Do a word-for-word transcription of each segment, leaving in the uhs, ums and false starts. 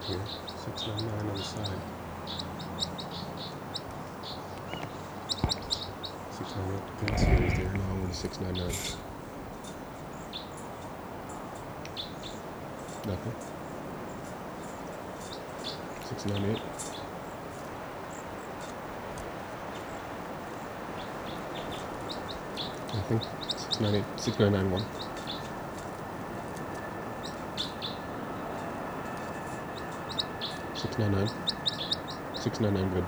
here. six nine nine on the side. six nine eight pin series there, along with the six nine nine. Nothing. six nine eight. Nothing. six nine eight. six nine nine one. six nine nine. six nine nine good.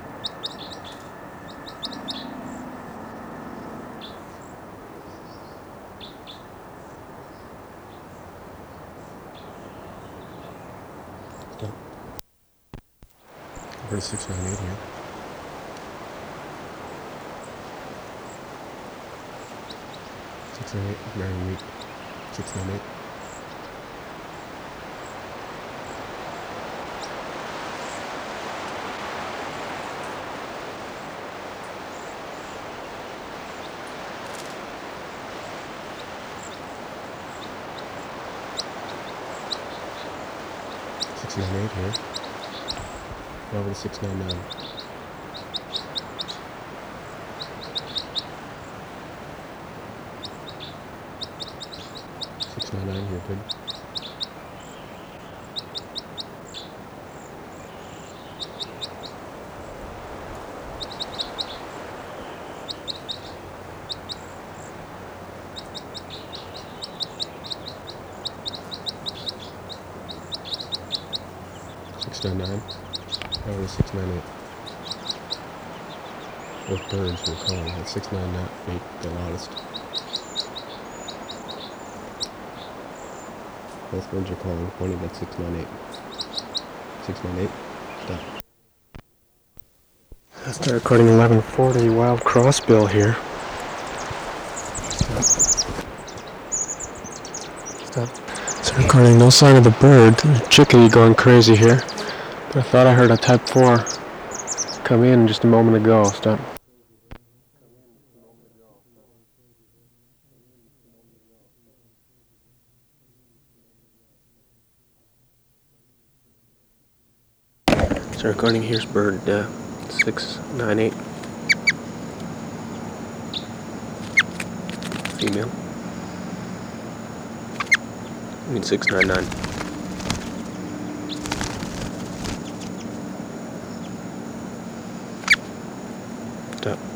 Stop. Over to six nine eight here. six nine eight, very weak. six nine eight. six nine eight here. Over to six nine nine. six nine nine here, good. six nine nine. Over to six nine eight. Both birds were calling at six nine eight the loudest. Both birds are calling, pointing at six nine eight. six nine eight. Stop. I start recording eleven forty wild crossbill here. Stop. Stop. Start recording, no sign of the bird. There's a chickadee going crazy here. But I thought I heard a type four come in just a moment ago. Stop. So recording, here's bird uh, six nine eight. Female. I mean six nine nine. Stop.